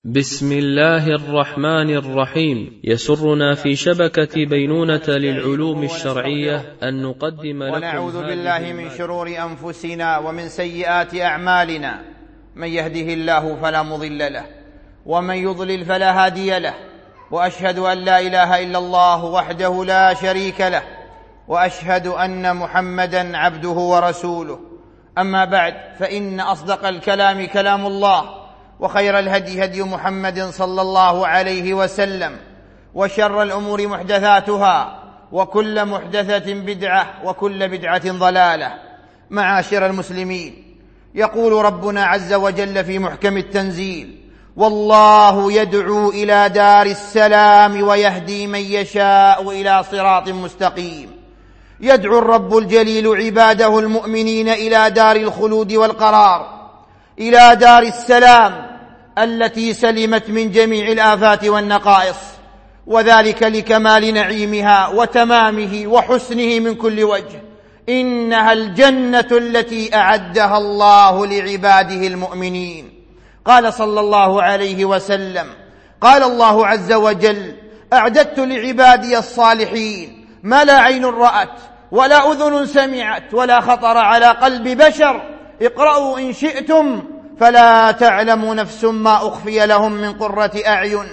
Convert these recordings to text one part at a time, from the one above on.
بسم الله الرحمن الرحيم. يسرنا في شبكة بينونة للعلوم الشرعية أن نقدم لكم ونعوذ بالله من شرور أنفسنا ومن سيئات أعمالنا، من يهده الله فلا مضل له ومن يضلل فلا هادي له، وأشهد أن لا إله إلا الله وحده لا شريك له، وأشهد أن محمدًا عبده ورسوله. أما بعد، فإن أصدق الكلام كلام الله، وخير الهدي هدي محمد صلى الله عليه وسلم، وشر الأمور محدثاتها، وكل محدثة بدعة، وكل بدعة ضلالة. معاشر المسلمين، يقول ربنا عز وجل في محكم التنزيل: والله يدعو إلى دار السلام ويهدي من يشاء إلى صراط مستقيم. يدعو الرب الجليل عباده المؤمنين إلى دار الخلود والقرار، إلى دار السلام التي سلمت من جميع الآفات والنقائص، وذلك لكمال نعيمها وتمامه وحسنه من كل وجه. إنها الجنة التي أعدها الله لعباده المؤمنين. قال صلى الله عليه وسلم: قال الله عز وجل: أعددت لعبادي الصالحين ما لا عين رأت ولا أذن سمعت ولا خطر على قلب بشر. اقرأوا إن شئتم، فلا تعلم نفس ما أخفي لهم من قرة أعين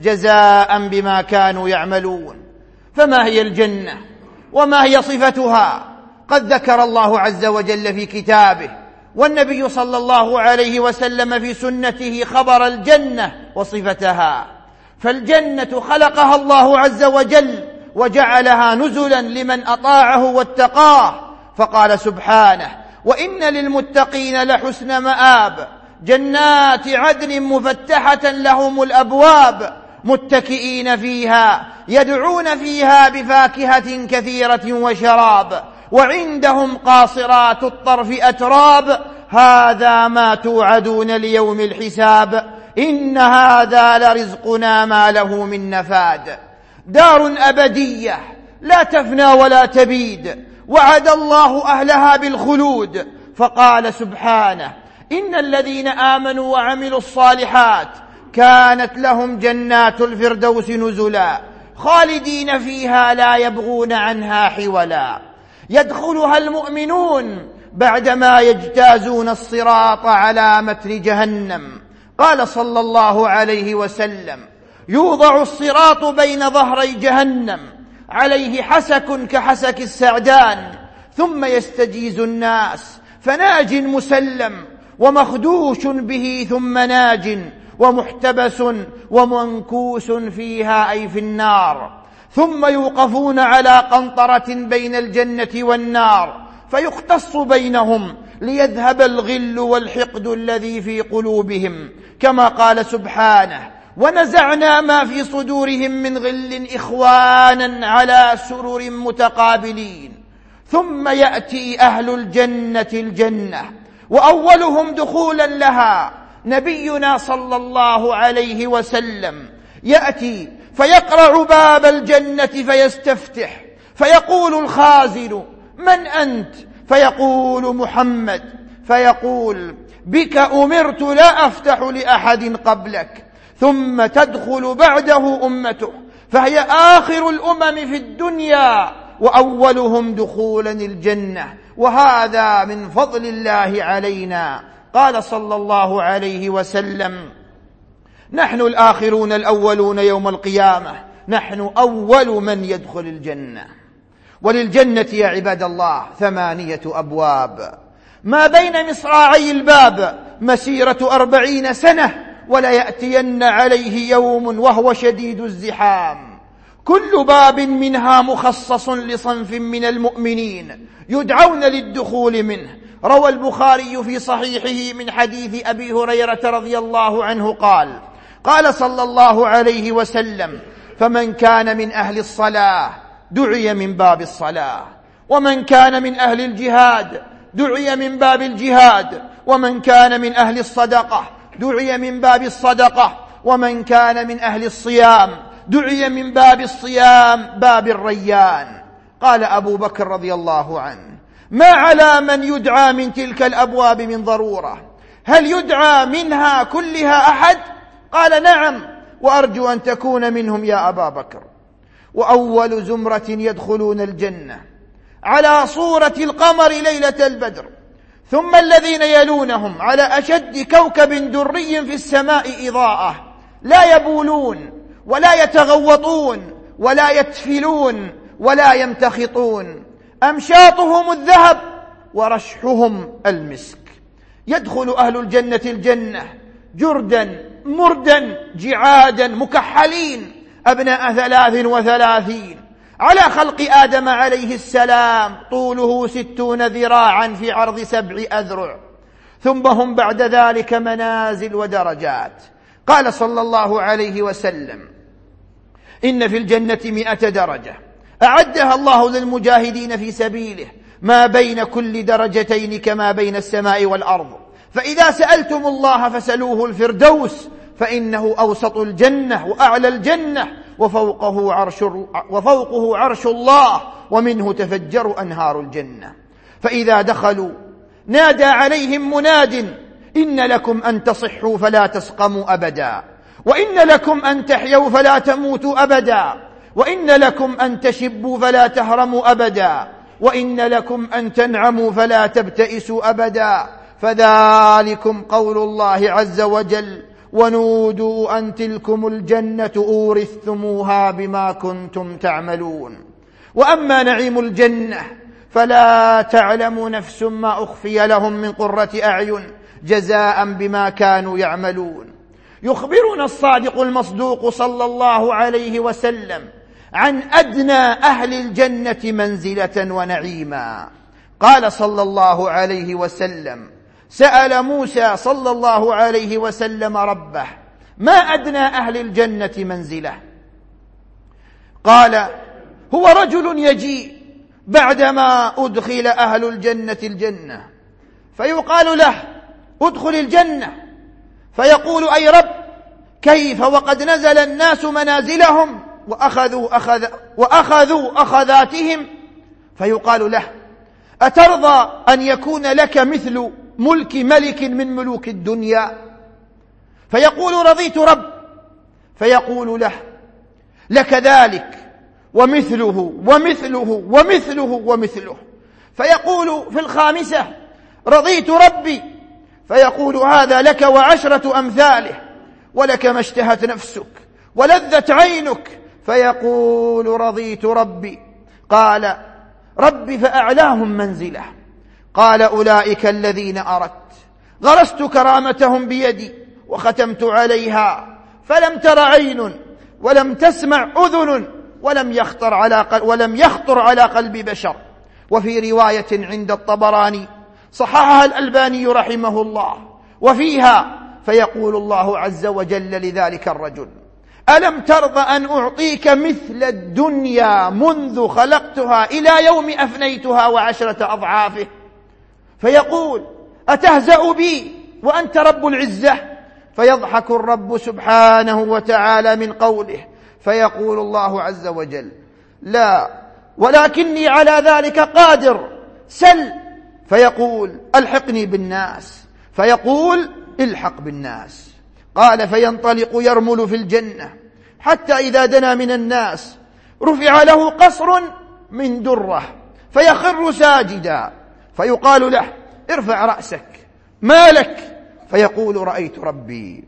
جزاء بما كانوا يعملون. فما هي الجنة وما هي صفتها؟ قد ذكر الله عز وجل في كتابه، والنبي صلى الله عليه وسلم في سنته خبر الجنة وصفتها. فالجنة خلقها الله عز وجل وجعلها نزلا لمن أطاعه واتقاه، فقال سبحانه: وإن للمتقين لحسن مآب، جنات عدن مفتحة لهم الأبواب، متكئين فيها يدعون فيها بفاكهة كثيرة وشراب، وعندهم قاصرات الطرف أتراب، هذا ما توعدون ليوم الحساب، إن هذا لرزقنا ما له من نفاد. دار أبدية لا تفنى ولا تبيد، وعد الله أهلها بالخلود، فقال سبحانه: إن الذين آمنوا وعملوا الصالحات كانت لهم جنات الفردوس نزلا، خالدين فيها لا يبغون عنها حولا. يدخلها المؤمنون بعدما يجتازون الصراط على متن جهنم. قال صلى الله عليه وسلم: يوضع الصراط بين ظهري جهنم، عليه حسك كحسك السعدان، ثم يستجيز الناس، فناج مسلم ومخدوش به، ثم ناج ومحتبس ومنكوس فيها، أي في النار، ثم يوقفون على قنطرة بين الجنة والنار، فيختص بينهم ليذهب الغل والحقد الذي في قلوبهم، كما قال سبحانه: ونزعنا ما في صدورهم من غل إخوانا على سرر متقابلين. ثم يأتي أهل الجنة الجنة، وأولهم دخولا لها نبينا صلى الله عليه وسلم، يأتي فيقرع باب الجنة فيستفتح، فيقول الخازن: من أنت؟ فيقول: محمد. فيقول: بك أمرت لا أفتح لأحد قبلك. ثم تدخل بعده أمته، فهي آخر الأمم في الدنيا وأولهم دخولا الجنة، وهذا من فضل الله علينا. قال صلى الله عليه وسلم: نحن الآخرون الأولون يوم القيامة، نحن أول من يدخل الجنة. وللجنة يا عباد الله 8 أبواب، ما بين مصراعي الباب مسيرة 40 سنة، ولا يأتين عليه يوم وهو شديد الزحام. كل باب منها مخصص لصنف من المؤمنين يدعون للدخول منه. روى البخاري في صحيحه من حديث أبي هريرة رضي الله عنه قال: قال صلى الله عليه وسلم: فمن كان من أهل الصلاة دعي من باب الصلاة، ومن كان من أهل الجهاد دعي من باب الجهاد، ومن كان من أهل الصدقة دعي من باب الصدقة، ومن كان من أهل الصيام دعي من باب الصيام، باب الريان. قال أبو بكر رضي الله عنه: ما على من يدعى من تلك الأبواب من ضرورة، هل يدعى منها كلها أحد؟ قال نعم، وأرجو أن تكون منهم يا أبا بكر. وأول زمرة يدخلون الجنة على صورة القمر ليلة البدر، ثم الذين يلونهم على أشد كوكب دري في السماء إضاءة، لا يبولون ولا يتغوطون ولا يتفلون ولا يمتخطون، أمشاطهم الذهب ورشحهم المسك. يدخل أهل الجنة الجنة جردا مردا جعادا مكحلين، أبناء 33 على خلق آدم عليه السلام، طوله 60 ذراعا في عرض 7 أذرع، ثم هم بعد ذلك منازل ودرجات. قال صلى الله عليه وسلم: إن في الجنة 100 درجة أعدها الله للمجاهدين في سبيله، ما بين كل درجتين كما بين السماء والأرض، فإذا سألتم الله فسلوه الفردوس، فإنه أوسط الجنة وأعلى الجنة، وفوقه عرش الله، ومنه تفجر أنهار الجنة. فإذا دخلوا نادى عليهم مناد: إن لكم أن تصحوا فلا تسقموا أبدا، وإن لكم أن تحيوا فلا تموتوا أبدا، وإن لكم أن تشبوا فلا تهرموا أبدا، وإن لكم أن تنعموا فلا تبتئسوا أبدا. فذلكم قول الله عز وجل: ونودوا أن تلكم الجنة أورثتموها بما كنتم تعملون. وأما نعيم الجنة فلا تعلم نفس ما أخفي لهم من قرة أعين جزاء بما كانوا يعملون. يخبرنا الصادق المصدوق صلى الله عليه وسلم عن أدنى أهل الجنة منزلة ونعيما. قال صلى الله عليه وسلم: سأل موسى صلى الله عليه وسلم ربه: ما أدنى أهل الجنة منزلة؟ قال: هو رجل يجيء بعدما أدخل أهل الجنة الجنة، فيقال له: ادخل الجنة، فيقول: أي رب، كيف وقد نزل الناس منازلهم وأخذوا أخذاتهم؟ فيقال له: أترضى أن يكون لك مثل ملك ملك من ملوك الدنيا؟ فيقول: رضيت رب. فيقول له: لك ذلك ومثله ومثله ومثله ومثله. فيقول في الخامسة: رضيت ربي. فيقول: هذا لك و10 أمثاله، ولك ما اشتهت نفسك ولذت عينك. فيقول: رضيت ربي. قال: رب فأعلاهم منزله. قال: أولئك الذين أردت، غرست كرامتهم بيدي وختمت عليها، فلم تر عين ولم تسمع أذن ولم يخطر على قلب بشر. وفي رواية عند الطبراني صححها الألباني رحمه الله، وفيها: فيقول الله عز وجل لذلك الرجل: ألم ترضى أن أعطيك مثل الدنيا منذ خلقتها إلى يوم أفنيتها و10 أضعافه؟ فيقول: أتهزأ بي وأنت رب العزة؟ فيضحك الرب سبحانه وتعالى من قوله، فيقول الله عز وجل: لا، ولكني على ذلك قادر، سل. فيقول: ألحقني بالناس. فيقول: الحق بالناس. قال: فينطلق يرمل في الجنة حتى إذا دنا من الناس رفع له قصر من درة، فيخر ساجدا، فيقال له: ارفع رأسك، ما لك؟ فيقول: رأيت ربي.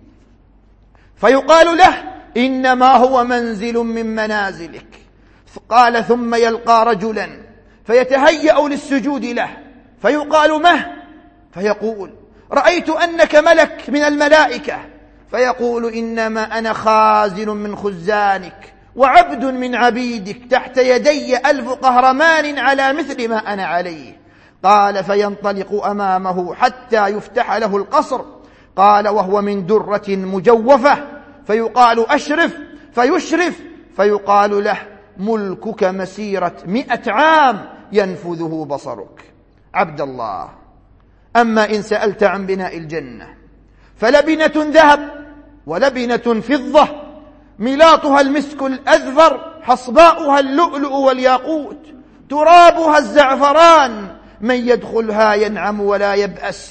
فيقال له: إنما هو منزل من منازلك. قال: ثم يلقى رجلا فيتهيأ للسجود له، فيقال: مه؟ فيقول: رأيت أنك ملك من الملائكة. فيقول: إنما أنا خازن من خزانك وعبد من عبيدك، تحت يدي 1000 قهرمان على مثل ما أنا عليه. قال: فينطلق أمامه حتى يفتح له القصر. قال: وهو من درة مجوفة. فيقال: أشرف. فيشرف، فيقال له: ملكك مسيرة 100 عام ينفذه بصرك. عبد الله، أما إن سألت عن بناء الجنة فلبنة ذهب ولبنة فضة، ملاطها المسك الأذفر، حصباؤها اللؤلؤ والياقوت، ترابها الزعفران، من يدخلها ينعم ولا يبأس،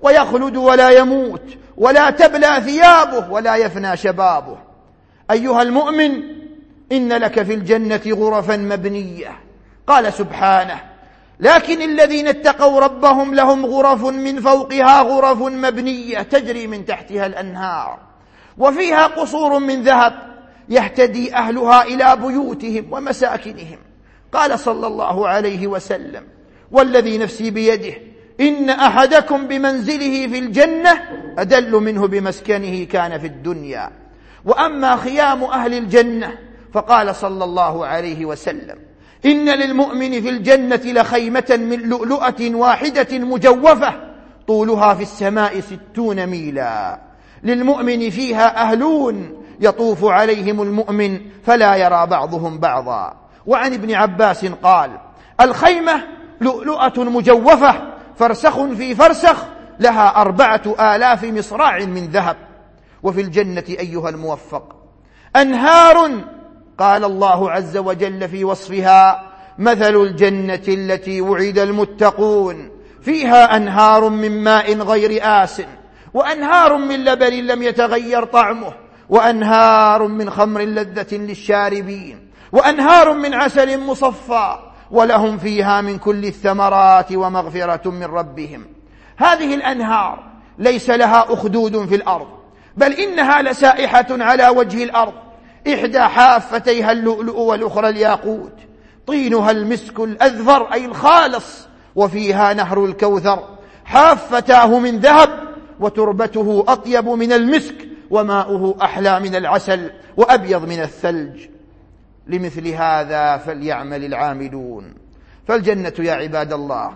ويخلد ولا يموت ولا تبلى ثيابه ولا يفنى شبابه. أيها المؤمن، إن لك في الجنة غرفا مبنية. قال سبحانه: لكن الذين اتقوا ربهم لهم غرف من فوقها غرف مبنية تجري من تحتها الأنهار وفيها قصور من ذهب يهتدي أهلها إلى بيوتهم ومساكنهم. قال صلى الله عليه وسلم: والذي نفسي بيده إن أحدكم بمنزله في الجنة أدل منه بمسكنه كان في الدنيا. وأما خيام أهل الجنة فقال صلى الله عليه وسلم: إن للمؤمن في الجنة لخيمة من لؤلؤة واحدة مجوفة طولها في السماء 60 ميلا، للمؤمن فيها أهلون يطوف عليهم المؤمن فلا يرى بعضهم بعضا. وعن ابن عباس قال: الخيمة لؤلؤة مجوفة فرسخ في فرسخ لها 4000 مصراع من ذهب. وفي الجنة أيها الموفق أنهار، قال الله عز وجل في وصفها: مثل الجنة التي وعد المتقون فيها أنهار من ماء غير آسن وأنهار من لبن لم يتغير طعمه وأنهار من خمر لذة للشاربين وأنهار من عسل مصفى ولهم فيها من كل الثمرات ومغفرة من ربهم. هذه الأنهار ليس لها أخدود في الأرض، بل إنها لسائحة على وجه الأرض، إحدى حافتيها اللؤلؤ والأخرى الياقوت، طينها المسك الأذفر أي الخالص، وفيها نهر الكوثر حافتاه من ذهب وتربته أطيب من المسك وماؤه أحلى من العسل وأبيض من الثلج. لمثل هذا فليعمل العاملون. فالجنة يا عباد الله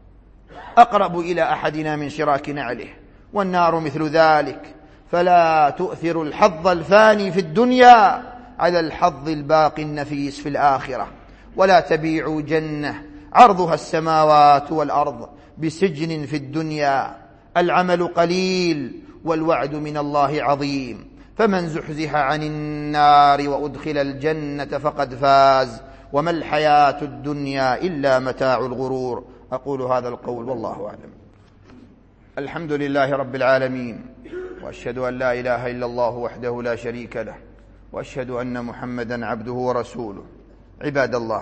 أقرب إلى أحدنا من شراك نعله، والنار مثل ذلك، فلا تؤثر الحظ الفاني في الدنيا على الحظ الباقي النفيس في الآخرة، ولا تبيعوا جنة عرضها السماوات والأرض بسجن في الدنيا. العمل قليل والوعد من الله عظيم، فمن زحزح عن النار وأدخل الجنة فقد فاز، وما الحياة الدنيا إلا متاع الغرور. أقول هذا القول والله أعلم. الحمد لله رب العالمين، وأشهد أن لا إله إلا الله وحده لا شريك له، وأشهد أن محمدا عبده ورسوله. عباد الله،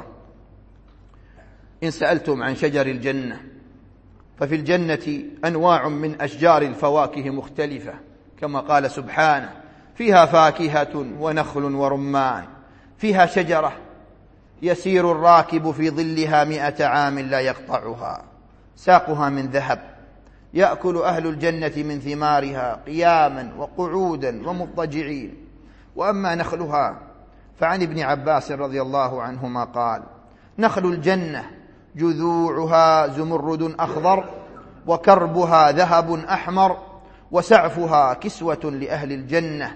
إن سألتم عن شجر الجنة ففي الجنة أنواع من أشجار الفواكه مختلفة، كما قال سبحانه: فيها فاكهة ونخل ورمان. فيها شجرة يسير الراكب في ظلها 100 عام لا يقطعها، ساقها من ذهب، يأكل أهل الجنة من ثمارها قياما وقعودا ومضطجعين. وأما نخلها فعن ابن عباس رضي الله عنهما قال: نخل الجنة جذوعها زمرد أخضر وكربها ذهب أحمر وسعفها كسوة لأهل الجنة،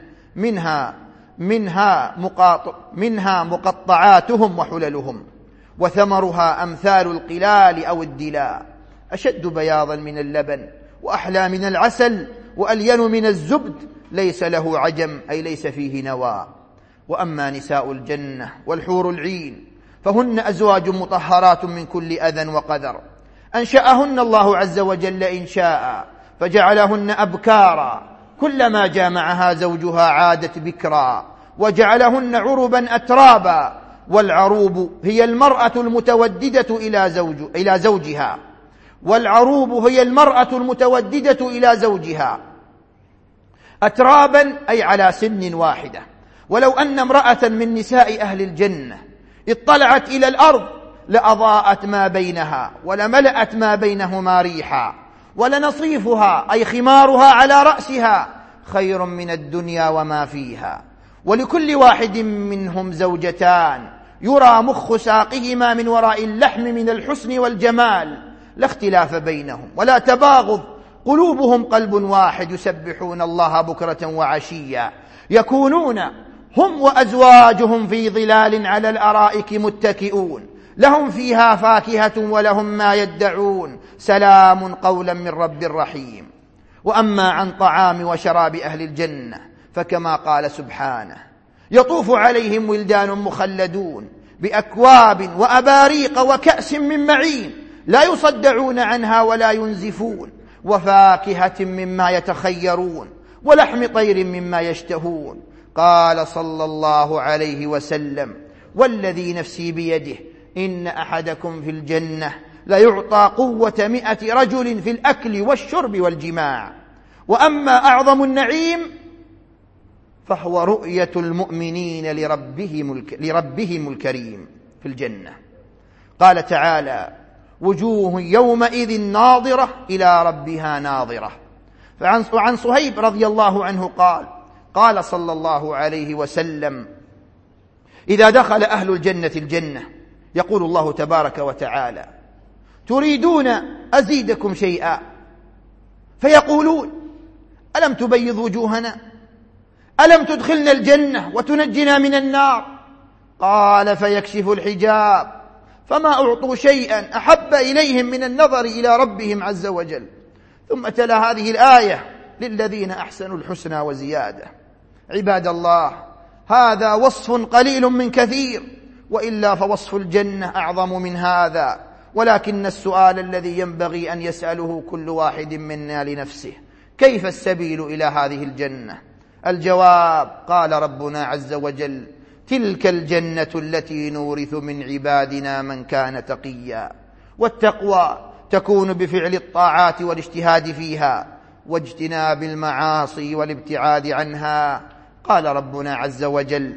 منها مقطعاتهم وحللهم، وثمرها أمثال القلال أو الدلاء، أشد بياضا من اللبن وأحلى من العسل وألين من الزبد، ليس له عجم أي ليس فيه نوى. وأما نساء الجنة والحور العين فهن أزواج مطهرات من كل أذى وقذر، أنشأهن الله عز وجل إنشاء فجعلهن أبكارا، كلما جامعها زوجها عادت بكرا، وجعلهن عربا أترابا. والعروب هي المرأة المتوددة إلى زوجها، والعروب هي المرأة المتوددة إلى زوجها، أترابا أي على سن واحدة. ولو أن امرأة من نساء أهل الجنة اطلعت إلى الأرض لأضاءت ما بينها ولملأت ما بينهما ريحا، ولنصيفها أي خمارها على رأسها خير من الدنيا وما فيها. ولكل واحد منهم زوجتان يرى مخ ساقهما من وراء اللحم من الحسن والجمال، لا اختلاف بينهم ولا تباغض، قلوبهم قلب واحد، يسبحون الله بكرة وعشيا، يكونون هم وأزواجهم في ظلال على الأرائك متكئون، لهم فيها فاكهة ولهم ما يدعون، سلام قولا من رب رحيم. وأما عن طعام وشراب أهل الجنة فكما قال سبحانه: يطوف عليهم ولدان مخلدون بأكواب وأباريق وكأس من معين لا يصدعون عنها ولا ينزفون، وفاكهة مما يتخيرون ولحم طير مما يشتهون. قال صلى الله عليه وسلم: والذي نفسي بيده إن أحدكم في الجنة ليعطى قوة 100 رجل في الأكل والشرب والجماع، وأما أعظم النعيم فهو رؤية المؤمنين لربهم الكريم في الجنة. قال تعالى: وجوه يومئذ ناظرة إلى ربها ناظرة. وعن صهيب رضي الله عنه قال صلى الله عليه وسلم: إذا دخل أهل الجنة الجنة يقول الله تبارك وتعالى: تريدون أزيدكم شيئا؟ فيقولون: ألم تبيض وجوهنا؟ ألم تدخلنا الجنة وتنجنا من النار؟ قال: فيكشف الحجاب، فما أعطوا شيئا أحب إليهم من النظر إلى ربهم عز وجل. ثم تلا هذه الآية: للذين أحسنوا الحسنى وزيادة. عباد الله، هذا وصف قليل من كثير، وإلا فوصف الجنة أعظم من هذا. ولكن السؤال الذي ينبغي أن يسأله كل واحد منا لنفسه: كيف السبيل إلى هذه الجنة؟ الجواب: قال ربنا عز وجل: تلك الجنة التي نورث من عبادنا من كان تقيا. والتقوى تكون بفعل الطاعات والاجتهاد فيها، واجتناب المعاصي والابتعاد عنها. قال ربنا عز وجل: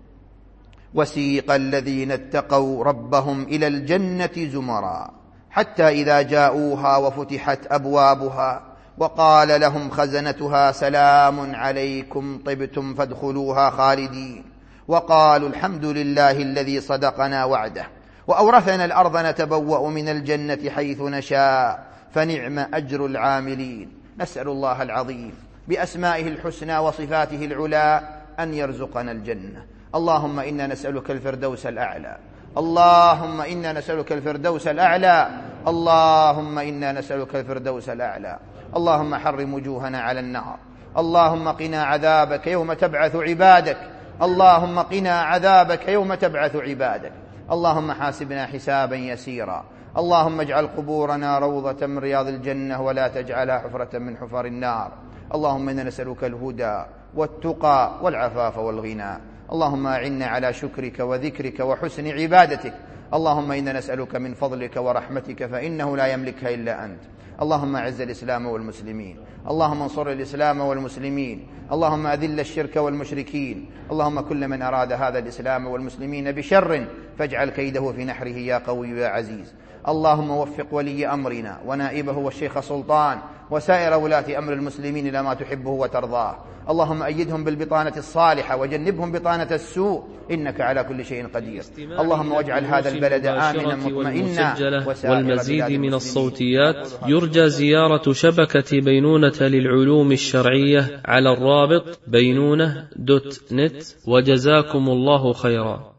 وسيق الذين اتقوا ربهم إلى الجنة زمرا حتى إذا جاءوها وفتحت أبوابها وقال لهم خزنتها سلام عليكم طبتم فادخلوها خالدين، وقالوا الحمد لله الذي صدقنا وعده وأورثنا الأرض نتبوأ من الجنة حيث نشاء فنعم أجر العاملين. نسأل الله العظيم بأسمائه الحسنى وصفاته العلى أن يرزقنا الجنة. اللهم إنا نسألك الفردوس الأعلى، اللهم إنا نسألك الفردوس الأعلى، اللهم إنا نسألك الفردوس الأعلى. اللهم حرم وجوهنا على النار، اللهم قنا عذابك يوم تبعث عبادك، اللهم قنا عذابك يوم تبعث عبادك. اللهم حاسبنا حسابا يسيرا، اللهم اجعل قبورنا روضة من رياض الجنة ولا تجعلها حفرة من حفر النار. اللهم إنا نسألك الهدى والتقى والعفاف والغنى. اللهم أعنا على شكرك وذكرك وحسن عبادتك. اللهم إنا نسألك من فضلك ورحمتك فإنه لا يملكها إلا أنت. اللهم أعز الإسلام والمسلمين، اللهم انصر الإسلام والمسلمين، اللهم أذل الشرك والمشركين. اللهم كل من أراد هذا الإسلام والمسلمين بشر فاجعل كيده في نحره يا قوي يا عزيز. اللهم وفق ولي أمرنا ونائبه والشيخ سلطان وسائر ولاة أمر المسلمين إلى ما تحبه وترضاه. اللهم أيدهم بالبطانة الصالحة وجنبهم بطانة السوء، إنك على كل شيء قدير. اللهم واجعل هذا البلد آمنا مطمئنا. والمزيد من الصوتيات يرجى زيارة شبكة بينونة للعلوم الشرعية على الرابط بينونة.net. وجزاكم الله خيرا.